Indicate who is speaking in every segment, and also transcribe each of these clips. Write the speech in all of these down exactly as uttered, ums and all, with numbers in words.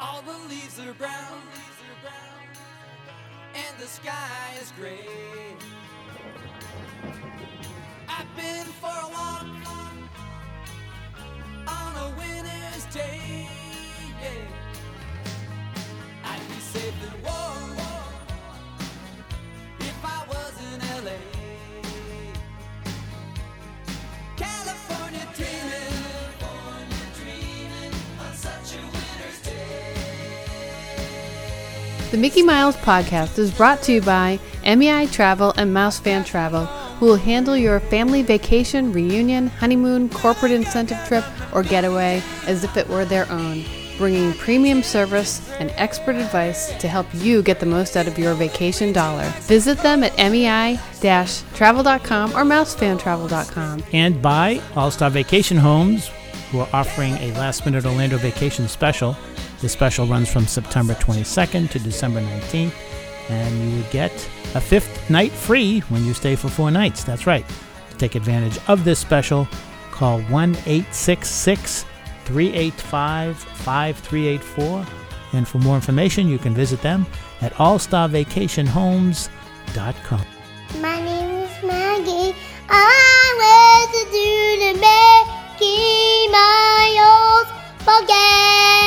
Speaker 1: All the leaves are brown, and the sky is gray. I've been for a walk on a winter's day. Yeah. I'd be safe and warm if I was in L A. California dreaming, California dreaming on such a winter's day.
Speaker 2: The Mickey Miles podcast is brought to you by M E I Travel and Mouse Fan Travel, who will handle your family vacation, reunion, honeymoon, corporate incentive trip, or getaway as if it were their own, bringing premium service and expert advice to help you get the most out of your vacation dollar. Visit them at M E I travel dot com or mouse fan travel dot com.
Speaker 3: And by All Star Vacation Homes, who are offering a last-minute Orlando vacation special. The special runs from September twenty-second to December nineteenth, and you would get a fifth night free when you stay for four nights. That's right. To take advantage of this special, call one eight six six, three eight five, five three eight four. And for more information, you can visit them at all star vacation homes dot com.
Speaker 4: My name is Maggie. I want to do the Mickey Miles podcast.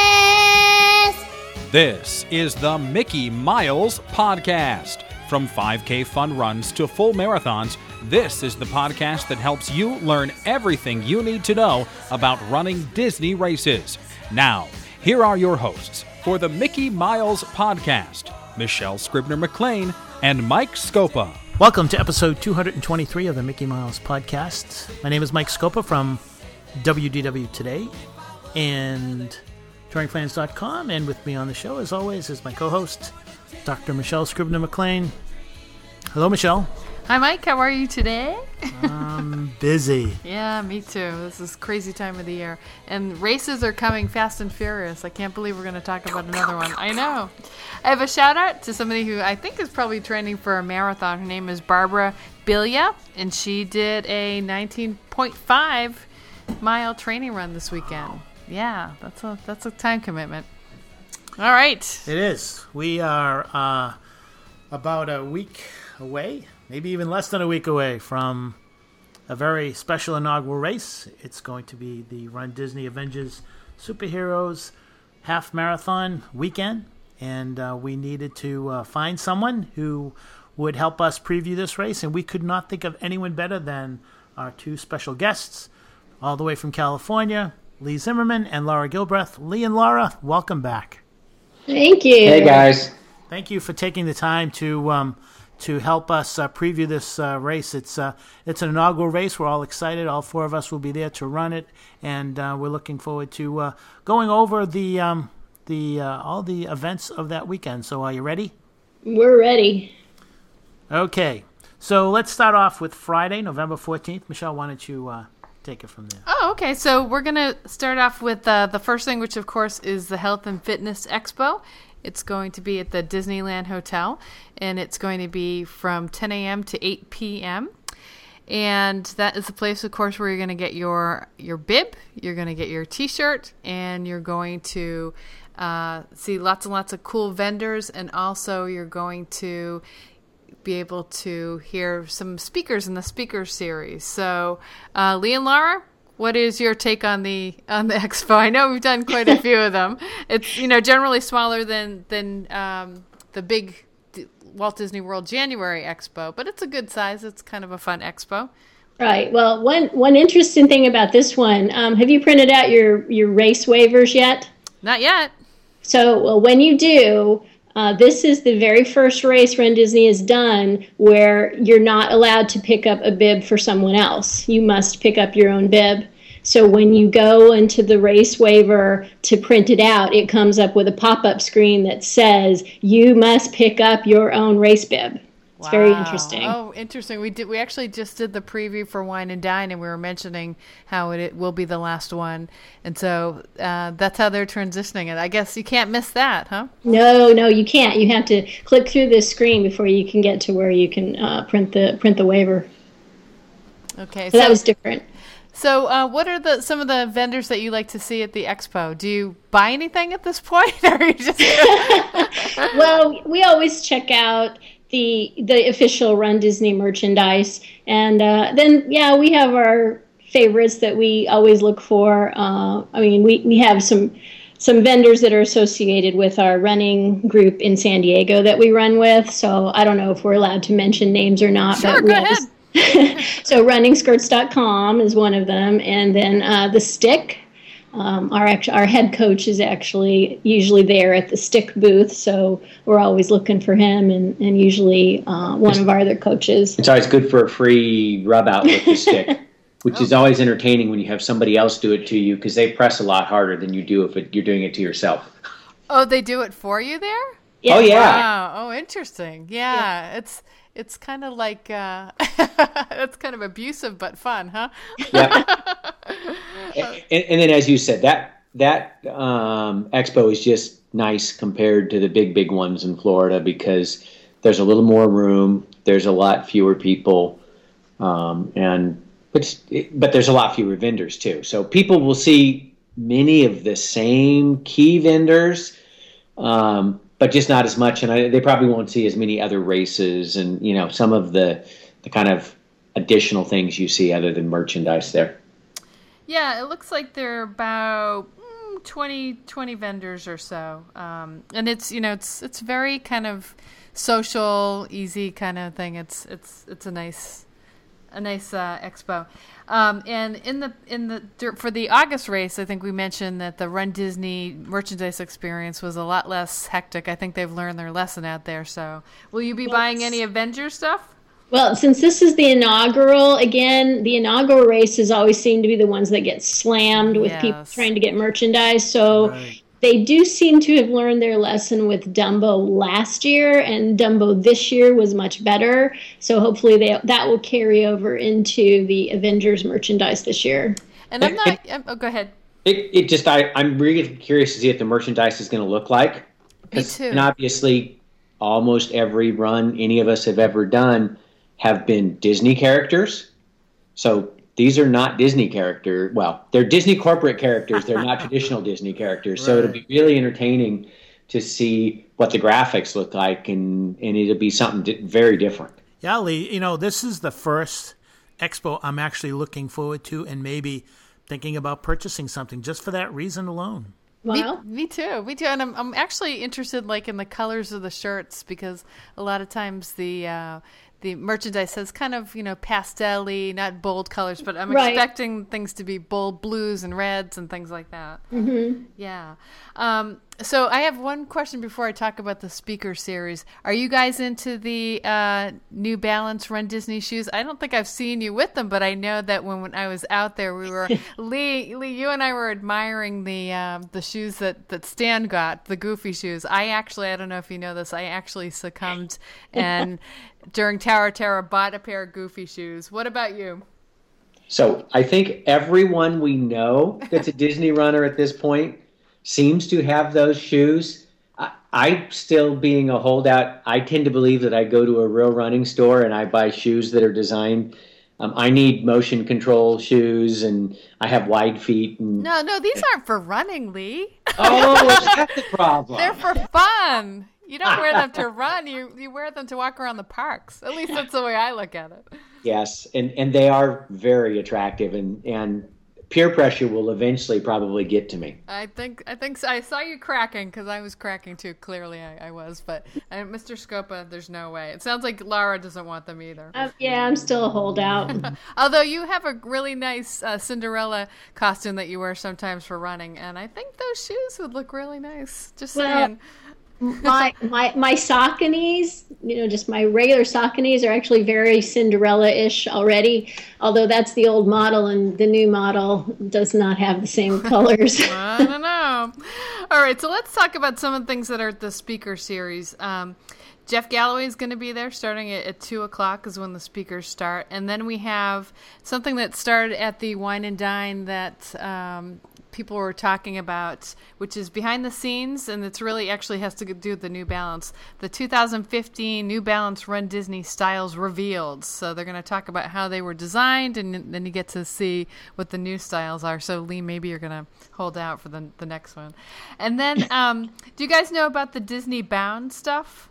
Speaker 5: This is the Mickey Miles Podcast. From five K fun runs to full marathons, this is the podcast that helps you learn everything you need to know about running Disney races. Now, here are your hosts for the Mickey Miles Podcast, Michelle Scribner-McLean and Mike Scopa.
Speaker 3: Welcome to episode two hundred twenty-three of the Mickey Miles Podcast. My name is Mike Scopa from W D W Today and touring plans dot com, and with me on the show, as always, is my co-host, Doctor Michelle Scribner-McLean. Hello, Michelle.
Speaker 2: Hi, Mike. How are you today?
Speaker 3: I'm busy.
Speaker 2: Yeah, me too. This is crazy time of the year. And races are coming fast and furious. I can't believe we're going to talk about another one. I know. I have a shout out to somebody who I think is probably training for a marathon. Her name is Barbara Bilia, and she did a nineteen point five mile training run this weekend. Yeah, that's a that's a time commitment. All right.
Speaker 3: It is. We are uh, about a week away, maybe even less than a week away from a very special inaugural race. It's going to be the Run Disney Avengers Superheroes Half Marathon weekend, and uh, we needed to uh, find someone who would help us preview this race, and we could not think of anyone better than our two special guests, all the way from California, Lee Zimmerman and Laura Gilbreth. Lee and Laura, welcome back.
Speaker 4: Thank you.
Speaker 6: Hey, guys.
Speaker 3: Thank you for taking the time to um, to help us uh, preview this uh, race. It's uh, it's an inaugural race. We're all excited. All four of us will be there to run it, and uh, we're looking forward to uh, going over the um, the uh, all the events of that weekend. So, are you ready?
Speaker 4: We're ready.
Speaker 3: Okay. So let's start off with Friday, November fourteenth. Michelle, why don't you uh, take it from there?
Speaker 2: Oh, okay. So we're going to start off with uh, the first thing, which, of course, is the Health and Fitness Expo. It's going to be at the Disneyland Hotel, and it's going to be from ten a.m. to eight p.m. And that is the place, of course, where you're going to get your, your bib, you're going to get your T-shirt, and you're going to uh, see lots and lots of cool vendors, and also you're going to be able to hear some speakers in the speaker series. So, uh, Lee and Laura, what is your take on the on the expo? I know we've done quite a few of them. It's, you know, generally smaller than than um, the big D- Walt Disney World January Expo, but it's a good size. It's kind of a fun expo.
Speaker 4: Right. Well, one one interesting thing about this one, um, have you printed out your, your race waivers yet?
Speaker 2: Not yet.
Speaker 4: So well, when you do, uh, this is the very first race Run Disney has done where you're not allowed to pick up a bib for someone else. You must pick up your own bib. So when you go into the race waiver to print it out, it comes up with a pop-up screen that says you must pick up your own race bib. It's
Speaker 2: Wow.
Speaker 4: very interesting.
Speaker 2: Oh, interesting. We did. We actually just did the preview for Wine and Dine, and we were mentioning how it, it will be the last one, and so uh, that's how they're transitioning it. I guess you can't miss that, huh?
Speaker 4: No, no, you can't. You have to click through this screen before you can get to where you can uh, print the print the waiver.
Speaker 2: Okay,
Speaker 4: so, so that was different.
Speaker 2: So, uh, what are the some of the vendors that you like to see at the expo? Do you buy anything at this point, or are you just?
Speaker 4: Well, we always check out the the official Run Disney merchandise, and uh, then yeah, we have our favorites that we always look for. Uh, I mean, we we have some some vendors that are associated with our running group in San Diego that we run with. So I don't know if we're allowed to mention names or not.
Speaker 2: Sure,
Speaker 4: but
Speaker 2: go
Speaker 4: we
Speaker 2: ahead.
Speaker 4: always, so running skirts dot com is one of them, and then uh, the Stick. Um, our act- our head coach is actually usually there at the Stick booth, so we're always looking for him, and and usually uh, one of our other coaches.
Speaker 6: It's always good for a free rub out with the stick, which is always entertaining when you have somebody else do it to you, because they press a lot harder than you do if it, you're doing it to yourself.
Speaker 2: Oh, they do it for you there?
Speaker 4: Yeah.
Speaker 6: Oh yeah.
Speaker 2: Wow. Oh, interesting. Yeah, yeah. it's it's kind of like uh, it's kind of abusive but fun, huh?
Speaker 6: Yep. and, and then, as you said, that that um, expo is just nice compared to the big, big ones in Florida, because there's a little more room, there's a lot fewer people, um, and but but there's a lot fewer vendors too. So people will see many of the same key vendors, um, but just not as much, and I, they probably won't see as many other races, and you know, some of the the kind of additional things you see other than merchandise there.
Speaker 2: Yeah, it looks like there are about mm, twenty, twenty vendors or so, um, and it's you know it's it's very kind of social, easy kind of thing. It's it's it's a nice a nice uh, expo, um, and in the in the for the August race, I think we mentioned that the Run Disney merchandise experience was a lot less hectic. I think they've learned their lesson out there. So, will you be
Speaker 4: Yes.
Speaker 2: buying any Avengers stuff?
Speaker 4: Well, since this is the inaugural, again, the inaugural races always seem to be the ones that get slammed with people
Speaker 2: Yes.
Speaker 4: trying to get merchandise. So
Speaker 3: Right.
Speaker 4: they do seem to have learned their lesson with Dumbo last year, and Dumbo this year was much better. So hopefully they, that will carry over into the Avengers merchandise this year.
Speaker 2: And I'm not. I'm, oh, go ahead.
Speaker 6: It, it just, I, I'm really curious to see what the merchandise is going to look like.
Speaker 2: Me
Speaker 6: 'Cause-
Speaker 2: too.
Speaker 6: And obviously, almost every run any of us have ever done have been Disney characters. So these are not Disney character. Well, they're Disney corporate characters. They're not traditional Disney characters. So it'll be really entertaining to see what the graphics look like, and, and it'll be something di- very different.
Speaker 3: Yeah, Lee, you know, this is the first expo I'm actually looking forward to, and maybe thinking about purchasing something just for that reason alone.
Speaker 4: Wow.
Speaker 2: Me, me too. Me too. And I'm I'm actually interested, like, in the colors of the shirts, because a lot of times the uh, the merchandise has kind of, you know, pastel-y, not bold colors, but I'm
Speaker 4: Right.
Speaker 2: expecting things to be bold blues and reds and things like that. Mm-hmm. Yeah. Um, so I have one question before I talk about the speaker series. Are you guys into the uh, New Balance Run Disney shoes? I don't think I've seen you with them, but I know that when, when I was out there, we were Lee, Lee, you and I were admiring the um, the shoes that, that Stan got, the Goofy shoes. I actually, I don't know if you know this, I actually succumbed and during Tower of Terror bought a pair of Goofy shoes. What about you?
Speaker 6: So I think everyone we know that's a Disney runner at this point seems to have those shoes. I, I still, being a holdout, I tend to believe that I go to a real running store and I buy shoes that are designed. Um, I need motion control shoes, and I have wide feet. And,
Speaker 2: No, no, these aren't for running, Lee.
Speaker 6: oh, that's the problem.
Speaker 2: They're for fun. You don't wear them to run. You you wear them to walk around the parks. At least that's the way I look at it.
Speaker 6: Yes, and, and they are very attractive, and, and peer pressure will eventually probably get to me.
Speaker 2: I think I think so. I saw you cracking because I was cracking too. Clearly, I, I was. But uh, Mister Scopa, there's no way. It sounds like Laura doesn't want them either.
Speaker 4: Uh, yeah, I'm still a holdout.
Speaker 2: Although you have a really nice uh, Cinderella costume that you wear sometimes for running, and I think those shoes would look really nice. Just
Speaker 4: Well,
Speaker 2: saying.
Speaker 4: my my my Sauconys, you know, just my regular Sauconys are actually very Cinderella-ish already. Although that's the old model, and the new model does not have the same colors.
Speaker 2: I don't know. All right, so let's talk about some of the things that are at the speaker series. Um, Jeff Galloway is going to be there starting at, at two o'clock is when the speakers start. And then we have something that started at the Wine and Dine that um, people were talking about, which is behind the scenes, and it's really actually has to do with the New Balance. The two thousand fifteen New Balance Run Disney styles revealed. So they're going to talk about how they were designed, and then you get to see what the new styles are. So Lee, maybe you're going to hold out for the the next one. And then, um, do you guys know about the Disney Bound stuff?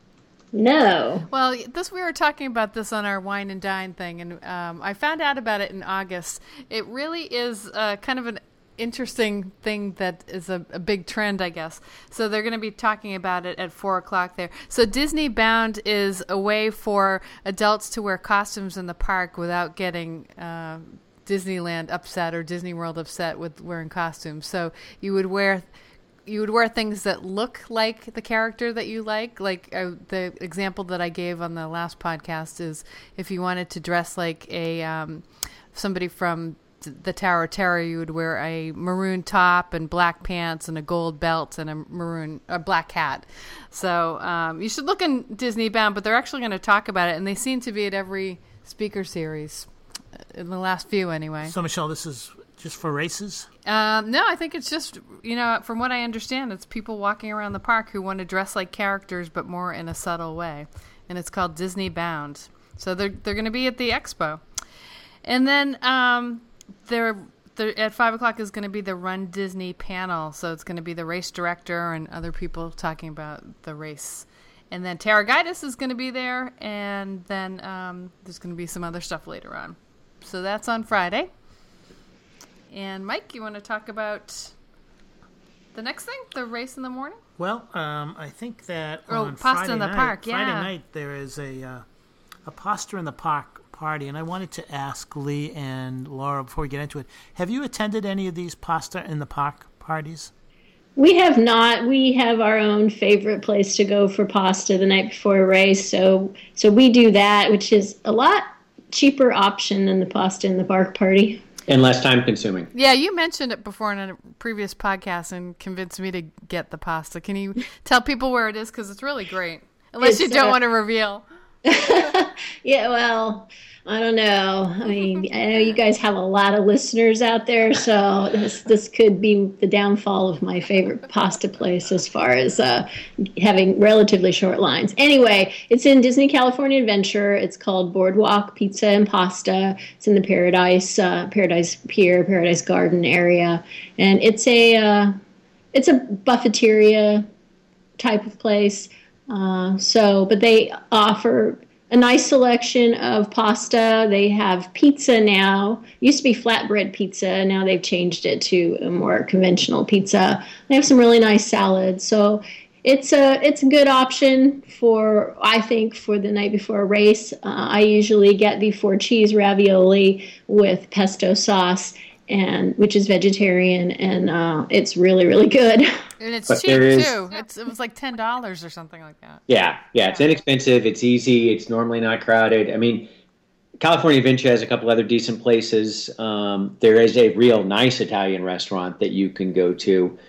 Speaker 4: No.
Speaker 2: Well, this we were talking about this on our Wine and Dine thing, and um, I found out about it in August. It really is uh, kind of an interesting thing that is a, a big trend, I guess. So they're going to be talking about it at four o'clock there. So Disney Bound is a way for adults to wear costumes in the park without getting uh, Disneyland upset or Disney World upset with wearing costumes. So you would wear... You would wear things that look like the character that you like. Like uh, the example that I gave on the last podcast is if you wanted to dress like a um, somebody from the Tower of Terror, you would wear a maroon top and black pants and a gold belt and a maroon, a black hat. So um, you should look in Disney Bound, but they're actually going to talk about it, and they seem to be at every speaker series in the last few anyway.
Speaker 3: So Michelle, this is just for races?
Speaker 2: Um, no, I think it's just, you know, from what I understand, it's people walking around the park who want to dress like characters, but more in a subtle way. And it's called Disney Bound. So they're they're going to be at the expo. And then um, they're, they're, at five o'clock is going to be the Run Disney panel. So it's going to be the race director and other people talking about the race. And then Tara Gaitis is going to be there. And then um, there's going to be some other stuff later on. So that's on Friday. And Mike, you want to talk about the next thing, the race in the morning?
Speaker 3: Well, um, I think that
Speaker 2: oh,
Speaker 3: on
Speaker 2: Pasta
Speaker 3: Friday
Speaker 2: in the
Speaker 3: night,
Speaker 2: Park, yeah.
Speaker 3: Friday night there is a uh, a Pasta in the Park party, and I wanted to ask Lee and Laura before we get into it. Have you attended any of these Pasta in the Park parties?
Speaker 4: We have not. We have our own favorite place to go for pasta the night before a race, so so we do that, which is a lot cheaper option than the Pasta in the Park party.
Speaker 6: And less time consuming.
Speaker 2: Yeah, you mentioned it before in a previous podcast and convinced me to get the pasta. Can you tell people where it is? Because it's really great. Unless
Speaker 4: It's,
Speaker 2: you don't
Speaker 4: uh,
Speaker 2: want to reveal.
Speaker 4: Yeah, well, I don't know. I mean, I know you guys have a lot of listeners out there, so this this could be the downfall of my favorite pasta place as far as uh, having relatively short lines. Anyway, it's in Disney California Adventure. It's called Boardwalk Pizza and Pasta. It's in the Paradise uh, Paradise Pier, Paradise Garden area, and it's a uh, it's a buffeteria type of place. Uh, so, but they offer a nice selection of pasta. They have pizza now. It used to be flatbread pizza. Now they've changed it to a more conventional pizza. They have some really nice salads. So it's a it's a good option for, I think, for the night before a race. Uh, I usually get the four cheese ravioli with pesto sauce, and which is vegetarian, and uh, it's really, really good.
Speaker 2: And it's
Speaker 6: But
Speaker 2: cheap,
Speaker 6: there is-
Speaker 2: too. It's, it was like ten dollars or something like that.
Speaker 6: Yeah, yeah, it's inexpensive. It's easy. It's normally not crowded. I mean, California Adventure has a couple other decent places. Um, there is a real nice Italian restaurant that you can go to,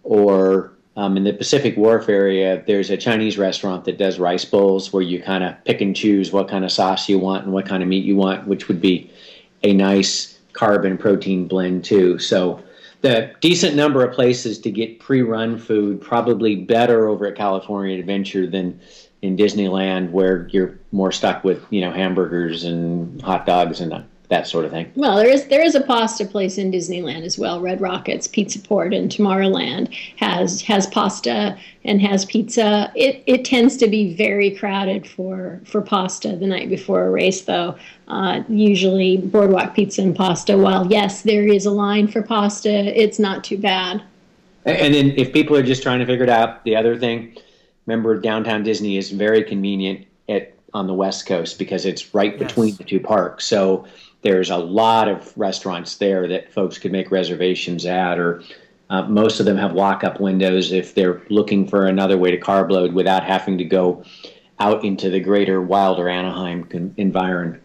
Speaker 6: or um, in the Pacific Wharf area, there's a Chinese restaurant that does rice bowls where you kind of pick and choose what kind of sauce you want and what kind of meat you want, which would be a nice carb and protein blend too. So the decent number of places to get pre-run food, probably better over at California Adventure than in Disneyland, where you're more stuck with, you know, hamburgers and hot dogs and that, that sort of thing.
Speaker 4: Well, there is there is a pasta place in Disneyland as well. Red Rockets Pizza Port in Tomorrowland has has pasta and has pizza. It it tends to be very crowded for, for pasta the night before a race, though. Uh, usually Boardwalk Pizza and Pasta, while yes, there is a line for pasta, it's not too bad.
Speaker 6: And then if people are just trying to figure it out, the other thing, remember downtown Disney is very convenient at on the West Coast because it's right
Speaker 3: Yes.
Speaker 6: between the two parks. So there's a lot of restaurants there that folks could make reservations at, or uh, most of them have walk-up windows if they're looking for another way to carb load without having to go out into the greater Wilder Anaheim con- environment.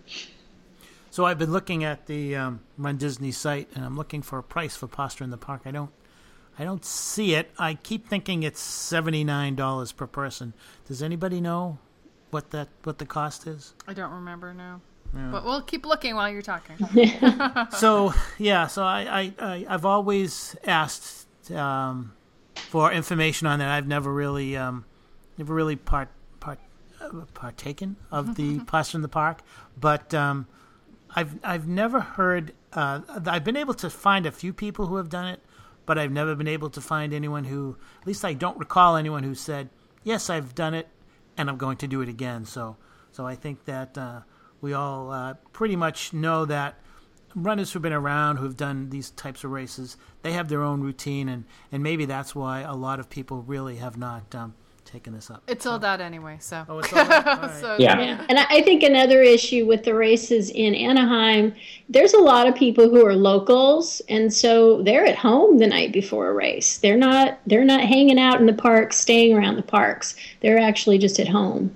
Speaker 3: So I've been looking at the um, Run Disney site, and I'm looking for a price for Pasta in the Park. I don't, I don't see it. I keep thinking it's seventy-nine dollars per person. Does anybody know what that what the cost is?
Speaker 2: I don't remember now. But we'll keep looking while you're talking.
Speaker 3: So yeah, so I, I, I I've always asked um, for information on that. I've never really um, never really part part uh, partaken of the Pasta in the Park, but um, I've I've never heard. Uh, I've been able to find a few people who have done it, but I've never been able to find anyone who, at least I don't recall anyone who said, yes, I've done it, and I'm going to do it again. So so I think that. Uh, We all uh, pretty much know that runners who've been around, who've done these types of races, they have their own routine, and, and maybe that's why a lot of people really have not um, taken this up.
Speaker 2: It's
Speaker 3: so.
Speaker 2: sold out anyway, so.
Speaker 3: Oh, it's sold out? All right.
Speaker 2: So,
Speaker 6: Yeah.
Speaker 4: Yeah. And I I think another issue with the races in Anaheim, there's a lot of people who are locals, and so they're at home the night before a race. They're not they're not hanging out in the parks, staying around the parks. They're actually just at home.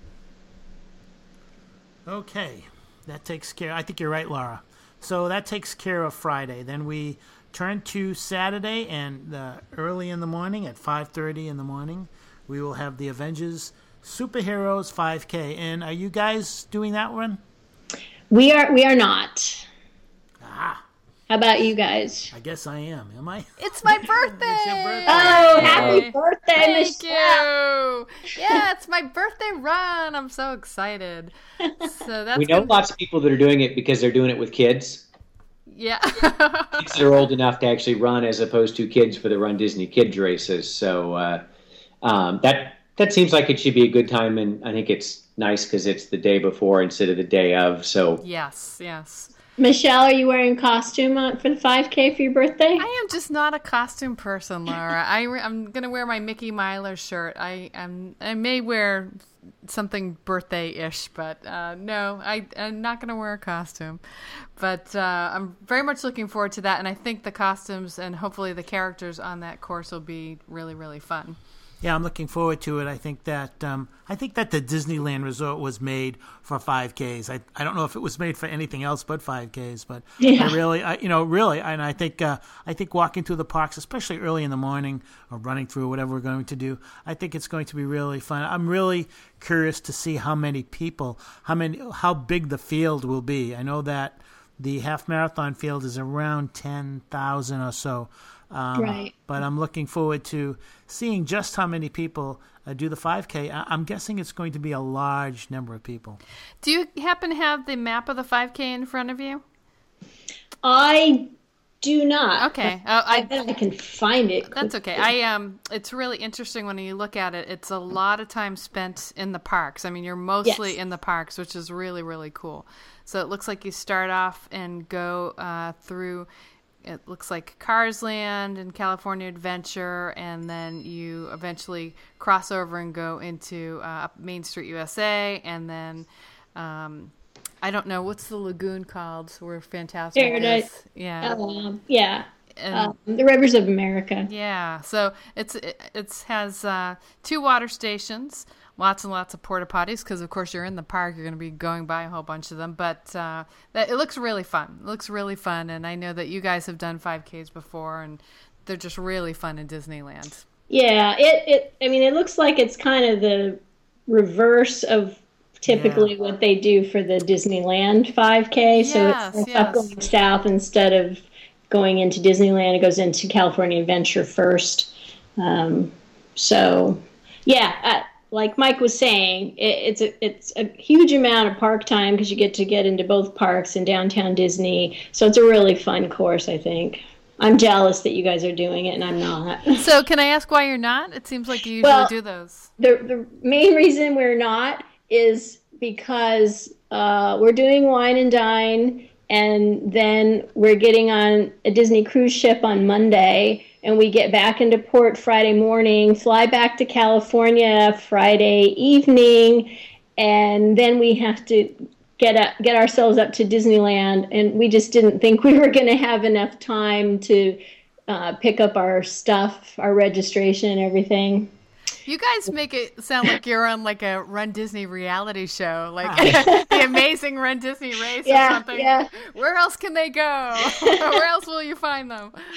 Speaker 3: Okay, that takes care. I think you're right, Laura. So that takes care of Friday. Then we turn to Saturday, and uh, early in the morning at five thirty in the morning, we will have the Avengers Superheroes five K. And are you guys doing that one?
Speaker 4: We are we are not.
Speaker 3: Ah,
Speaker 4: How about you guys?
Speaker 3: I guess I am. Am I?
Speaker 2: It's my birthday!
Speaker 3: It's your birthday.
Speaker 4: Oh, happy birthday,
Speaker 2: Thank
Speaker 4: Michelle!
Speaker 2: you! Yeah, it's my birthday run. I'm so excited. So that's
Speaker 6: We know
Speaker 2: gonna-
Speaker 6: lots of people that are doing it because they're doing it with kids.
Speaker 2: Yeah.
Speaker 6: Kids that are old enough to actually run, as opposed to kids for the Run Disney Kids races. So uh, um, that that seems like it should be a good time, and I think it's nice because it's the day before instead of the day of. So
Speaker 2: Yes, yes.
Speaker 4: Michelle, are you wearing costume on, for the five K for your birthday?
Speaker 2: I am just not a costume person, Laura. I re- I'm gonna wear my Mickey Myler shirt. I am. I may wear something birthday-ish, but uh, no, I, I'm not gonna wear a costume. But uh, I'm very much looking forward to that, and I think the costumes and hopefully the characters on that course will be really, really fun.
Speaker 3: Yeah, I'm looking forward to it. I think that um, I think that the Disneyland Resort was made for five Ks. I I don't know if it was made for anything else but five Ks, but
Speaker 4: Yeah.
Speaker 3: I really, I, you know, really, and I think uh, I think walking through the parks, especially early in the morning or running through whatever we're going to do, I think it's going to be really fun. I'm really curious to see how many people, how many, how big the field will be. I know that the half marathon field is around ten thousand or so. Um,
Speaker 4: Right.
Speaker 3: But I'm looking forward to seeing just how many people uh, do the five K. I- I'm guessing it's going to be a large number of people.
Speaker 2: Do you happen to have the map of the five K in front of you?
Speaker 4: I do not.
Speaker 2: Okay,
Speaker 4: but
Speaker 2: uh, I-
Speaker 4: I bet I can find it.
Speaker 2: That's okay. I um, it's really interesting when you look at it. It's a lot of time spent in the parks. I mean, you're mostly
Speaker 4: Yes.
Speaker 2: in the parks, which is really, really cool. So it looks like you start off and go uh, through. It looks like Cars Land and California Adventure, and then you eventually cross over and go into uh, up Main Street U S A, and then um, I don't know what's the lagoon called. Where Fantastic
Speaker 4: Paradise.
Speaker 2: is. Yeah.
Speaker 4: Um, yeah.
Speaker 2: And-
Speaker 4: Um, the Rivers of America.
Speaker 2: Yeah, so it's it it's, has uh, two water stations, lots and lots of porta potties because of course you're in the park, you're going to be going by a whole bunch of them. But uh, that it looks really fun. It looks really fun, and I know that you guys have done five Ks before, and they're just really fun in Disneyland.
Speaker 4: Yeah, it, it I mean it looks like it's kind of the reverse of typically
Speaker 3: Yeah.
Speaker 4: what they do for the Disneyland five K. So
Speaker 2: Yes,
Speaker 4: it's
Speaker 2: yes.
Speaker 4: up going south instead of going into Disneyland. It goes into California Adventure first. Um, so yeah, uh, like Mike was saying, it, it's a it's a huge amount of park time because you get to get into both parks and downtown Disney. So it's a really fun course, I think. I'm jealous that you guys are doing it and I'm not.
Speaker 2: So can I ask why you're not? It seems like you usually
Speaker 4: Well,
Speaker 2: do those.
Speaker 4: the the main reason we're not is because uh, we're doing wine and dine, and then we're getting on a Disney cruise ship on Monday, and we get back into port Friday morning, fly back to California Friday evening, and then we have to get up, get ourselves up to Disneyland, and we just didn't think we were going to have enough time to uh, pick up our stuff, our registration, and everything.
Speaker 2: You guys make it sound like you're on like a Run Disney reality show, like the Amazing Run Disney Race or
Speaker 4: Yeah,
Speaker 2: something.
Speaker 4: yeah.
Speaker 2: Where else can they go? Where else will you find them?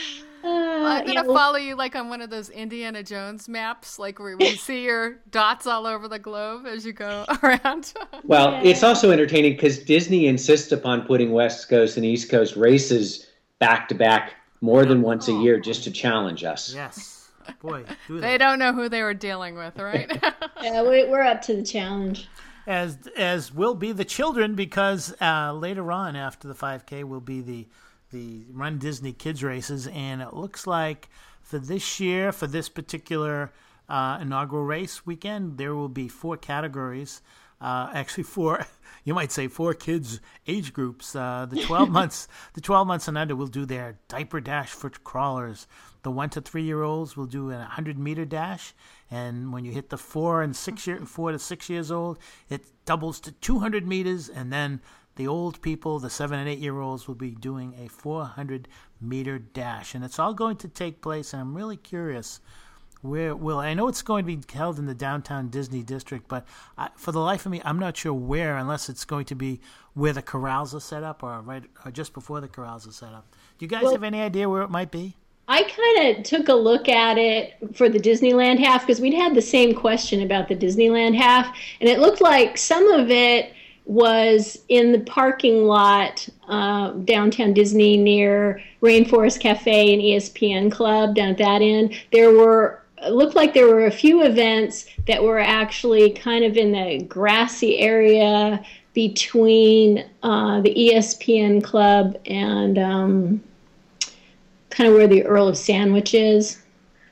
Speaker 2: I'm
Speaker 4: yeah,
Speaker 2: gonna
Speaker 4: well-
Speaker 2: follow you like on one of those Indiana Jones maps, like where we see your dots all over the globe as you go around.
Speaker 6: Well,
Speaker 4: Yeah.
Speaker 6: it's also entertaining because Disney insists upon putting West Coast and East Coast races back to back more than once a year just to challenge us.
Speaker 3: Yes. Boy, do
Speaker 2: They
Speaker 3: that.
Speaker 2: don't know who they were dealing with, right?
Speaker 4: Yeah, we, we're up to the challenge.
Speaker 3: As as will be the children, because uh, later on after the five K will be the the Run Disney Kids races, and it looks like for this year, for this particular uh, inaugural race weekend, there will be four categories. Uh, actually, four. You might say four kids age groups. Uh, the twelve months, the twelve months and under will do their diaper dash for crawlers. The one to three year olds will do a hundred meter dash, and when you hit the four and six year, four to six years old, it doubles to two hundred meters, and then the old people, the seven and eight year olds, will be doing a four hundred meter dash, and it's all going to take place. And I'm really curious. Where will I know it's going to be held in the downtown Disney district, but I, for the life of me, I'm not sure where, unless it's going to be where the corrals are set up, or right, or just before the corrals are set up. Do you guys
Speaker 4: Well-
Speaker 3: have any idea where it might be?
Speaker 4: I kind of took a look at it for the Disneyland half because we'd had the same question about the Disneyland half, and it looked like some of it was in the parking lot uh, downtown Disney near Rainforest Cafe and E S P N Club down at that end. There were it looked like there were a few events that were actually kind of in the grassy area between uh, the E S P N Club and um, kind of where the Earl of Sandwich is.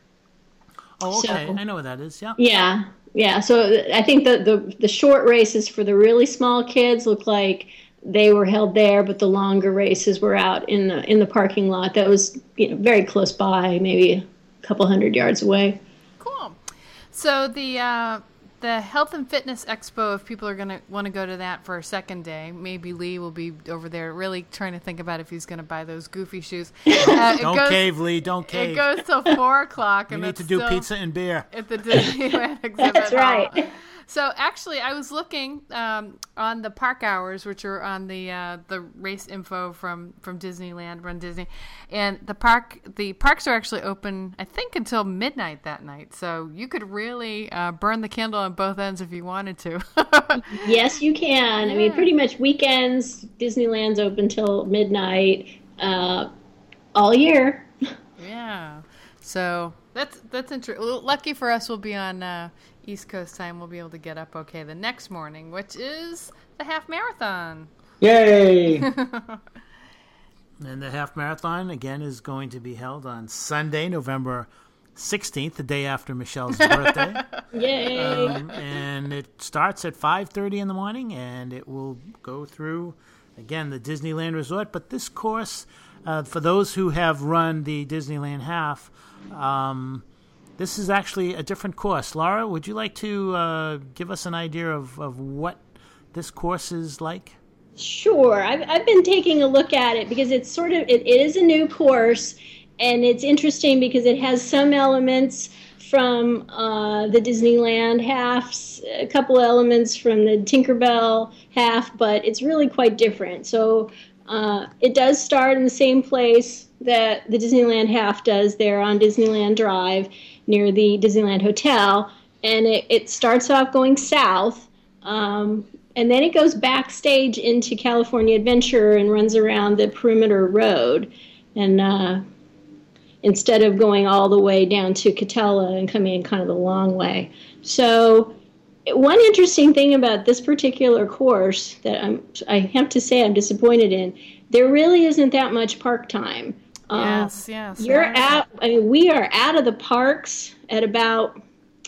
Speaker 3: Oh, okay,
Speaker 4: So-
Speaker 3: I know where that is. Yeah.
Speaker 4: Yeah, yeah. So I think the, the the short races for the really small kids look like they were held there, but the longer races were out in the in the parking lot that was, you know, very close by, maybe a couple hundred yards away.
Speaker 2: Cool. So the uh, the Health and Fitness Expo, if people are going to want to go to that for a second day, maybe Lee will be over there really trying to think about if he's going to buy those goofy shoes. Uh, it
Speaker 3: Don't
Speaker 2: goes-
Speaker 3: cave, Lee. Don't cave.
Speaker 2: It goes till four o'clock,
Speaker 3: you
Speaker 2: and
Speaker 3: need
Speaker 2: it's
Speaker 3: to do
Speaker 2: still
Speaker 3: pizza and beer.
Speaker 2: at the Disneyland exhibit.
Speaker 4: That's
Speaker 2: hall.
Speaker 4: right.
Speaker 2: So actually, I was looking um, on the park hours, which are on the uh, the race info from, from Disneyland Run Disney, and the park the parks are actually open, I think, until midnight that night. So you could really uh, burn the candle on both ends if you wanted to.
Speaker 4: Yes, you can. I mean, pretty much weekends, Disneyland's open till midnight uh, all year.
Speaker 2: Yeah. So that's that's interesting. Lucky for us, we'll be on uh, East Coast time. We'll be able to get up okay the next morning, which is the half marathon.
Speaker 6: Yay!
Speaker 3: And the half marathon, again, is going to be held on Sunday, November sixteenth, the day after Michelle's birthday.
Speaker 4: Yay!
Speaker 3: Um, and it starts at five thirty in the morning, and it will go through, again, the Disneyland Resort. But this course, uh, for those who have run the Disneyland half, um, this is actually a different course. Laura, would you like to uh, give us an idea of, of what this course is like?
Speaker 4: Sure. I've, I've been taking a look at it because it's sort of, it, it is a new course, and it's interesting because it has some elements from uh, the Disneyland halves, a couple elements from the Tinkerbell half, but it's really quite different. So uh, it does start in the same place that the Disneyland half does there on Disneyland Drive near the Disneyland Hotel, and it, it starts off going south. Um, And then it goes backstage into California Adventure and runs around the perimeter road. And uh, instead of going all the way down to Catella and coming in kind of the long way. So one interesting thing about this particular course that I'm, I have to say I'm disappointed in, there really isn't that much park time. Uh,
Speaker 2: Yes, yes.
Speaker 4: You're
Speaker 2: yes.
Speaker 4: out, I mean, we are out of the parks at about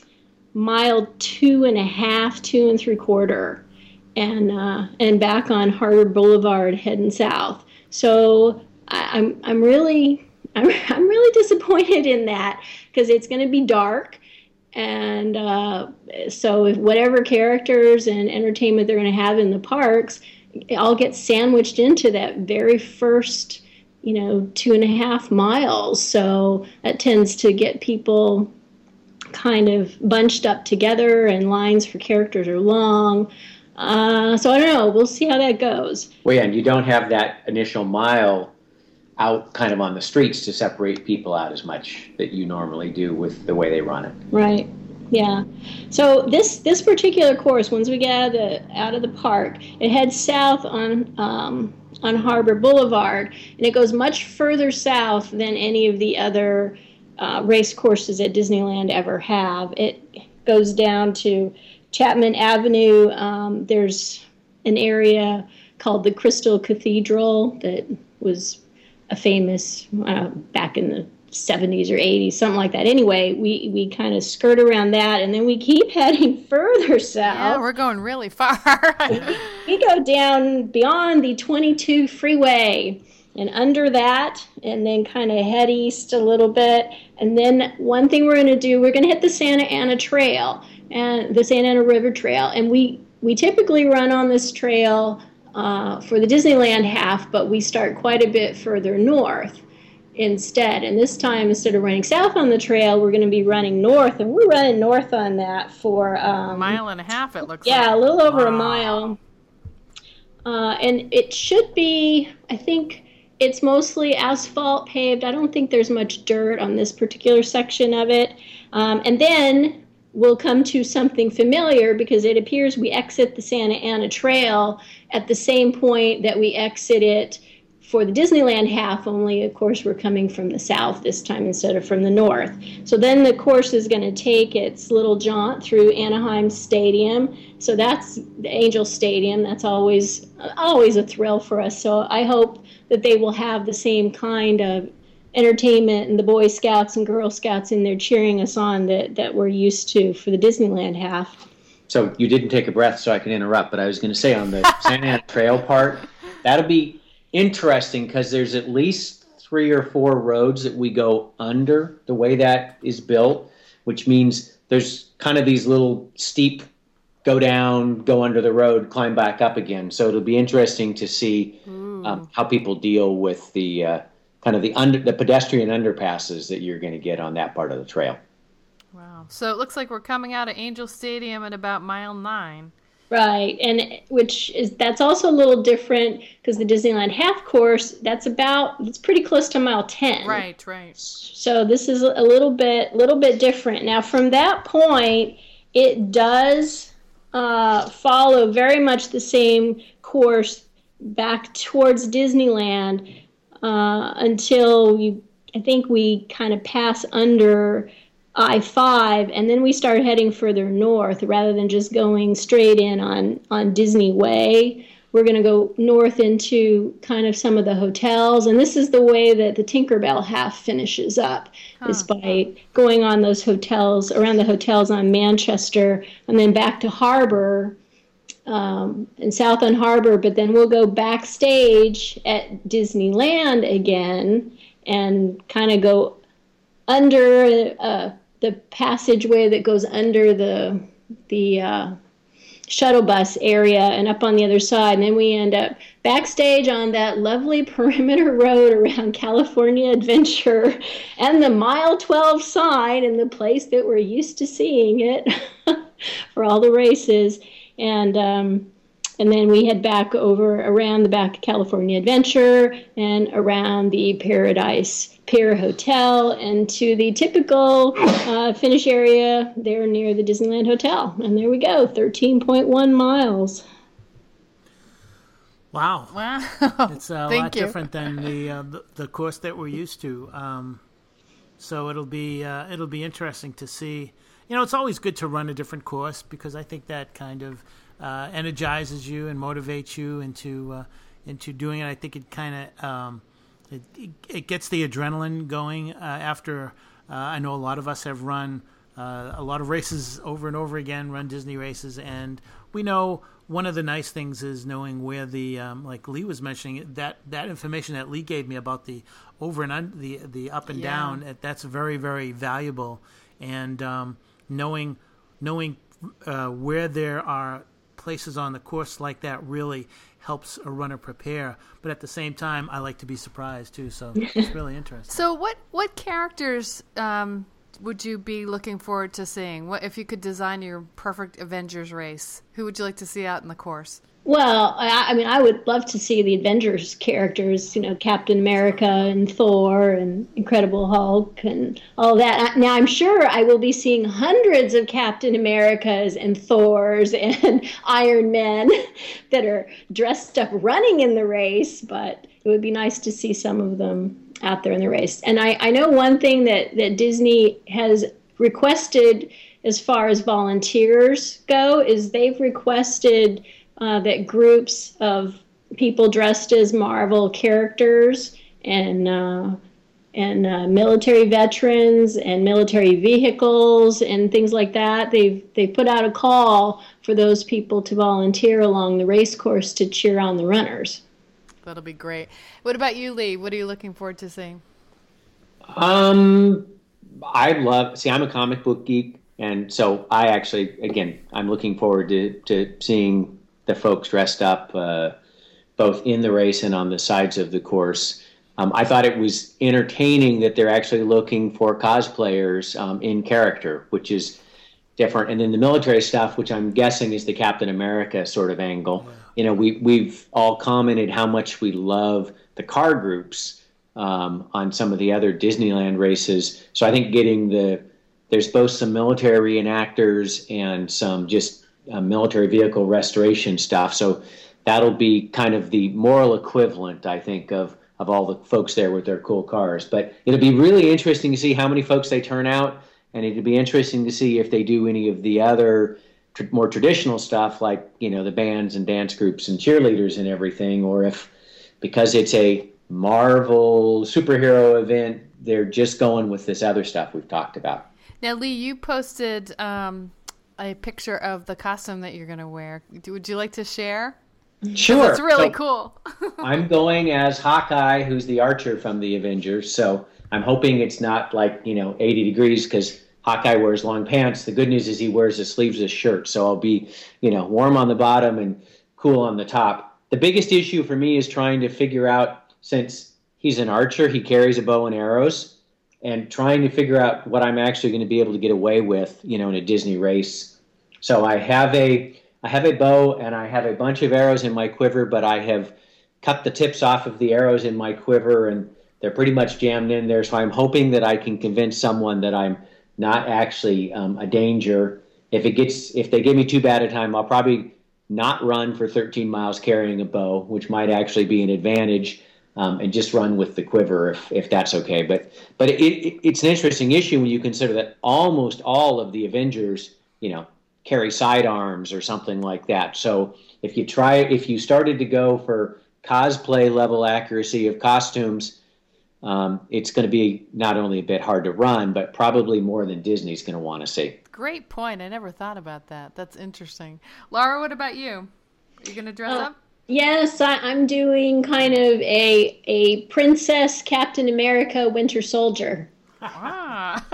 Speaker 4: mile two and a half, two and three quarter. And uh, and back on Harvard Boulevard heading south. So I, I'm I'm really I'm, I'm really disappointed in that because it's going to be dark, and uh, so if whatever characters and entertainment they're going to have in the parks, it all gets sandwiched into that very first, you know, two and a half miles. So that tends to get people kind of bunched up together, and lines for characters are long. Uh, so I don't know. We'll see how that goes.
Speaker 6: Well, yeah, and you don't have that initial mile out kind of on the streets to separate people out as much that you normally do with the way they run it.
Speaker 4: Right. Yeah. So this this particular course, once we get out of the out of the park, it heads south on um, on Harbor Boulevard, and it goes much further south than any of the other uh, race courses that Disneyland ever have. It goes down to Chapman Avenue. Um, there's an area called the Crystal Cathedral that was a famous uh, back in the seventies or eighties, something like that. Anyway, we, we kind of skirt around that, and then we keep heading further south.
Speaker 2: Yeah, we're going really far.
Speaker 4: We go down beyond the twenty-two freeway and under that, and then kind of head east a little bit. And then one thing we're going to do, we're going to hit the Santa Ana Trail, and the Santa Ana River Trail. And we, we typically run on this trail uh, for the Disneyland half, but we start quite a bit further north instead. And this time, instead of running south on the trail, we're going to be running north, and we're running north on that for um,
Speaker 2: a mile and a half, it looks
Speaker 4: yeah,
Speaker 2: like.
Speaker 4: a little over
Speaker 2: wow.
Speaker 4: a mile. Uh, and it should be, I think it's mostly asphalt paved. I don't think there's much dirt on this particular section of it. Um, and then we'll come to something familiar, because it appears we exit the Santa Ana Trail at the same point that we exit it for the Disneyland half, only of course we're coming from the south this time instead of from the north. So then the course is going to take its little jaunt through Anaheim Stadium. So that's the Angel Stadium. That's always always a thrill for us. So I hope that they will have the same kind of entertainment and the Boy Scouts and Girl Scouts in there cheering us on that, that we're used to for the Disneyland half.
Speaker 6: So you didn't take a breath, so I can interrupt, but I was going to say on the Santa Ana Trail part, that'll be interesting because there's at least three or four roads that we go under the way that is built, which means there's kind of these little steep go down, go under the road, climb back up again. So it'll be interesting to see um, how people deal with the uh, kind of the under the pedestrian underpasses that you're going to get on that part of the trail.
Speaker 2: Wow. So it looks like we're coming out of Angel Stadium at about mile nine.
Speaker 4: Right, and which is that's also a little different because the Disneyland half course, that's about it's pretty close to mile ten.
Speaker 2: Right, right.
Speaker 4: So this is a little bit little bit different. Now from that point, it does uh, follow very much the same course back towards Disneyland uh, until you I think we kind of pass under I five, and then we start heading further north rather than just going straight in on, on Disney Way. We're going to go north into kind of some of the hotels, and this is the way that the Tinkerbell half finishes up, huh. is by going on those hotels, around the hotels on Manchester, and then back to Harbor, um, and south on Harbor, but then we'll go backstage at Disneyland again and kind of go under uh, the passageway that goes under the the uh, shuttle bus area and up on the other side. And then we end up backstage on that lovely perimeter road around California Adventure and the mile twelve sign and the place that we're used to seeing it for all the races. And um, and then we head back over around the back of California Adventure and around the Paradise Pier Hotel and to the typical uh, finish area there near the Disneyland Hotel. And there we go, thirteen point one miles.
Speaker 3: Wow.
Speaker 2: Wow.
Speaker 3: It's a
Speaker 2: Thank
Speaker 3: lot
Speaker 2: you.
Speaker 3: different than the, uh, the the course that we're used to. Um, so it'll be uh, it'll be interesting to see. You know, it's always good to run a different course because I think that kind of uh, energizes you and motivates you into uh, into doing it. I think it kind of um, it, it it gets the adrenaline going uh, after. Uh, I know a lot of us have run uh, a lot of races over and over again, run Disney races, and we know one of the nice things is knowing where the um, like Lee was mentioning that that information that Lee gave me about the over and un- the the up and
Speaker 2: Yeah.
Speaker 3: down. That's very very valuable, and um, knowing knowing uh, where there are places on the course like that really helps a runner prepare. But at the same time, I like to be surprised too, so it's really interesting.
Speaker 2: So what what characters um, would you be looking forward to seeing? What if you could design your perfect Avengers race? Who would you like to see out in the course?
Speaker 4: Well, I, I mean, I would love to see the Avengers characters, you know, Captain America and Thor and Incredible Hulk and all that. Now, I'm sure I will be seeing hundreds of Captain Americas and Thors and Iron Men that are dressed up running in the race, but it would be nice to see some of them out there in the race. And I, I know one thing that, that Disney has requested as far as volunteers go is they've requested Uh, that groups of people dressed as Marvel characters and uh, and uh, military veterans and military vehicles and things like that. They've they put out a call for those people to volunteer along the race course to cheer on the runners.
Speaker 2: That'll be great. What about you, Lee? What are you looking forward to seeing?
Speaker 6: Um, I love. See, I'm a comic book geek, and so I actually, again, I'm looking forward to to seeing the folks dressed up, uh, both in the race and on the sides of the course. Um, I thought it was entertaining that they're actually looking for cosplayers um, in character, which is different. And then the military stuff, which I'm guessing is the Captain America sort of angle. Yeah. You know, we, we've all commented how much we love the car groups um, on some of the other Disneyland races. So I think getting the, there's both some military reenactors and some just Uh, military vehicle restoration stuff. So that'll be kind of the moral equivalent, I think, of, of all the folks there with their cool cars. But it'll be really interesting to see how many folks they turn out, and it'll be interesting to see if they do any of the other tr- more traditional stuff like, you know, the bands and dance groups and cheerleaders and everything, or if, because it's a Marvel superhero event, they're just going with this other stuff we've talked about.
Speaker 2: Now, Lee, you posted Um... a picture of the costume that you're going to wear. Would you like to share?
Speaker 6: Sure.
Speaker 2: It's really
Speaker 6: so
Speaker 2: cool.
Speaker 6: I'm going as Hawkeye, who's the archer from the Avengers. So I'm hoping it's not like, you know, eighty degrees because Hawkeye wears long pants. The good news is he wears a sleeveless shirt. So I'll be, you know, warm on the bottom and cool on the top. The biggest issue for me is trying to figure out, since he's an archer, he carries a bow and arrows, and trying to figure out what I'm actually going to be able to get away with, you know, in a Disney race. So I have a I have a bow and I have a bunch of arrows in my quiver, but I have cut the tips off of the arrows in my quiver and they're pretty much jammed in there. So I'm hoping that I can convince someone that I'm not actually um, a danger. If it gets if they give me too bad a time, I'll probably not run for thirteen miles carrying a bow, which might actually be an advantage. Um, and just run with the quiver if, if that's okay. But but it, it, it's an interesting issue when you consider that almost all of the Avengers, you know, carry sidearms or something like that. So if you try, if you started to go for cosplay level accuracy of costumes, um, it's going to be not only a bit hard to run, but probably more than Disney's going to want to see.
Speaker 2: Great point. I never thought about that. That's interesting. Laura, what about you? Are you going to dress
Speaker 4: uh,
Speaker 2: up?
Speaker 4: Yes, I, I'm doing kind of a a princess Captain America Winter Soldier.
Speaker 2: Ah,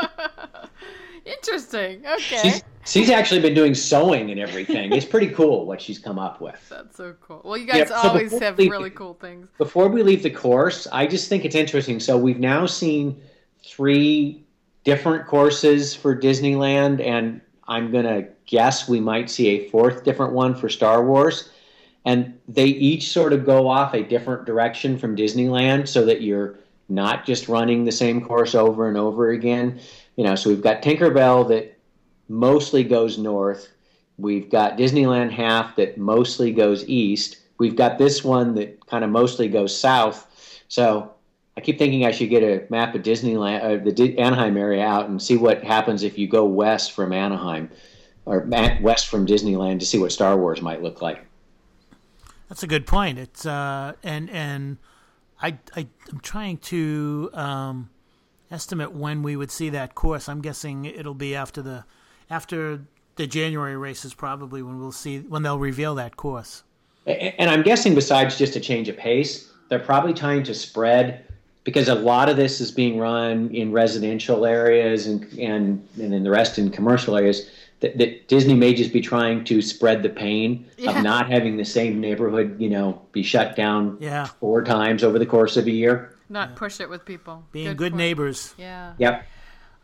Speaker 2: interesting. Okay,
Speaker 6: she's, she's actually been doing sewing and everything. It's pretty cool what she's come up with.
Speaker 2: That's so cool. Well, you guys
Speaker 6: yeah, so
Speaker 2: always have
Speaker 6: leave,
Speaker 2: really cool things.
Speaker 6: Before we leave the course, I just think it's interesting. So we've now seen three different courses for Disneyland, and I'm going to guess we might see a fourth different one for Star Wars. And they each sort of go off a different direction from Disneyland so that you're not just running the same course over and over again. You know, so we've got Tinkerbell that mostly goes north. We've got Disneyland half that mostly goes east. We've got this one that kind of mostly goes south. So I keep thinking I should get a map of Disneyland, uh, the D- Anaheim area out and see what happens if you go west from Anaheim or west from Disneyland to see what Star Wars might look like.
Speaker 3: That's a good point. It's uh, and and I, I I'm trying to um, estimate when we would see that course. I'm guessing it'll be after the after the January races, probably when we'll see when they'll reveal that course.
Speaker 6: And I'm guessing besides just a change of pace, they're probably trying to spread because a lot of this is being run in residential areas and and and then the rest in commercial areas. That, that Disney may just be trying to spread the pain yeah. of not having the same neighborhood, you know, be shut down
Speaker 3: yeah.
Speaker 6: four times over the course of a year.
Speaker 2: Not
Speaker 3: yeah.
Speaker 2: push it with people.
Speaker 3: Being
Speaker 2: good,
Speaker 3: good
Speaker 2: point.
Speaker 3: neighbors.
Speaker 2: Yeah.
Speaker 6: Yep.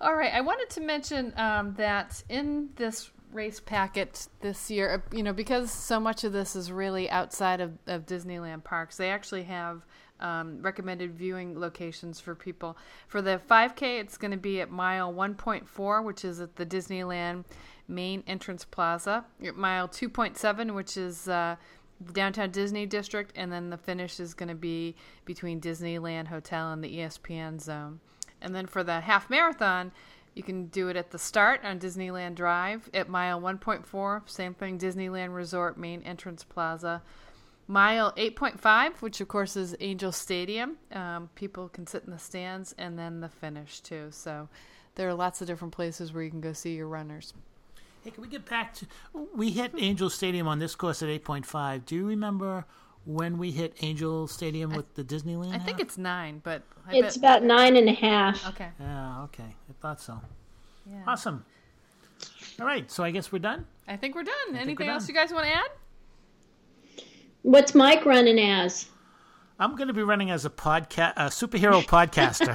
Speaker 2: All right, I wanted to mention um, that in this race packet this year, you know, because so much of this is really outside of, of Disneyland parks, they actually have um, recommended viewing locations for people. For the five K, it's going to be at mile one point four, which is at the Disneyland main entrance plaza, at mile two point seven, which is uh, the downtown Disney district, and then the finish is going to be between Disneyland Hotel and the E S P N zone. And then for the half marathon, you can do it at the start on Disneyland Drive at mile one point four, same thing, Disneyland Resort main entrance plaza. Mile eight point five, which of course is Angel Stadium. Um, people can sit in the stands, and then the finish too. So there are lots of different places where you can go see your runners.
Speaker 3: Hey, can we get back to... We hit Angel Stadium on this course at eight point five. Do you remember when we hit Angel Stadium with the Disneyland?
Speaker 2: I think
Speaker 3: half?
Speaker 2: it's nine, but I
Speaker 4: It's
Speaker 2: bet...
Speaker 4: about nine and a half.
Speaker 2: Okay.
Speaker 3: Yeah, okay. I thought so.
Speaker 2: Yeah.
Speaker 3: Awesome. All right, so I guess we're done?
Speaker 2: I think we're done.
Speaker 3: think
Speaker 2: Anything
Speaker 3: we're
Speaker 2: else
Speaker 3: done.
Speaker 2: you guys want to add?
Speaker 4: What's Mike running as?
Speaker 3: I'm going to be running as a podca- a superhero podcaster.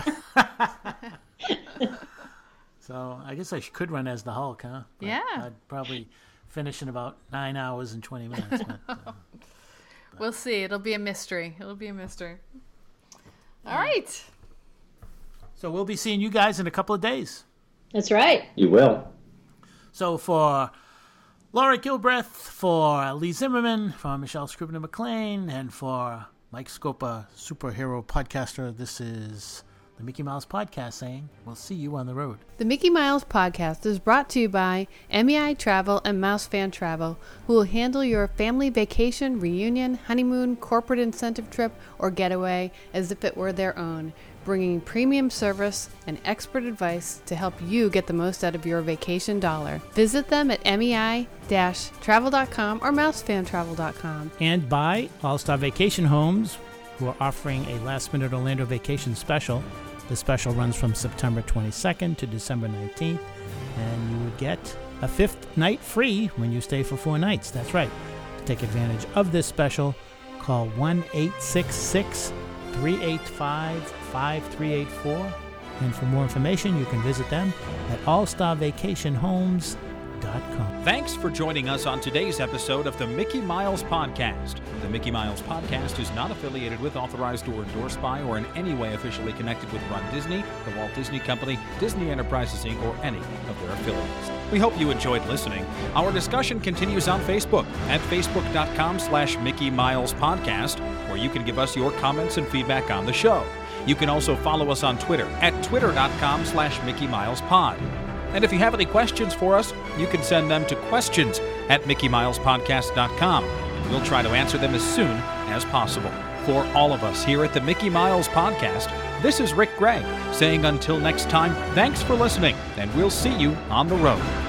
Speaker 3: So I guess I could run as the Hulk, huh? But
Speaker 2: Yeah.
Speaker 3: I'd probably finish in about nine hours and twenty minutes. But, uh,
Speaker 2: We'll see. It'll be a mystery. It'll be a mystery. All right.
Speaker 3: so we'll be seeing you guys in a couple of days.
Speaker 4: That's right.
Speaker 6: You will.
Speaker 3: So for Laura Gilbreth, for Lee Zimmerman, for Michelle Scribner-McLean, and for Mike Scopa, superhero podcaster, this is the Mickey Mouse Podcast saying, we'll see you on the road.
Speaker 2: The Mickey Miles Podcast is brought to you by M E I Travel and Mouse Fan Travel, who will handle your family vacation, reunion, honeymoon, corporate incentive trip, or getaway as if it were their own, bringing premium service and expert advice to help you get the most out of your vacation dollar. Visit them at M E I travel dot com or mouse fan travel dot com.
Speaker 3: And by All Star Vacation Homes, who are offering a last-minute Orlando vacation special. The special runs from September twenty-second to December nineteenth, and you would get a fifth night free when you stay for four nights. That's right. To take advantage of this special, call one eight six six, three eight five, five three eight four. And for more information, you can visit them at all star vacation homes dot com.
Speaker 5: Thanks for joining us on today's episode of the Mickey Miles Podcast. The Mickey Miles Podcast is not affiliated with, authorized, or endorsed by, or in any way officially connected with Run Disney, the Walt Disney Company, Disney Enterprises, Incorporated, or any of their affiliates. We hope you enjoyed listening. Our discussion continues on Facebook at facebook dot com slash Mickey Miles Podcast, where you can give us your comments and feedback on the show. You can also follow us on Twitter at twitter dot com slash Mickey Miles Pod. And if you have any questions for us, you can send them to questions at mickey miles podcast dot com, and we'll try to answer them as soon as possible. For all of us here at the Mickey Miles Podcast, this is Rick Gray saying until next time, thanks for listening, and we'll see you on the road.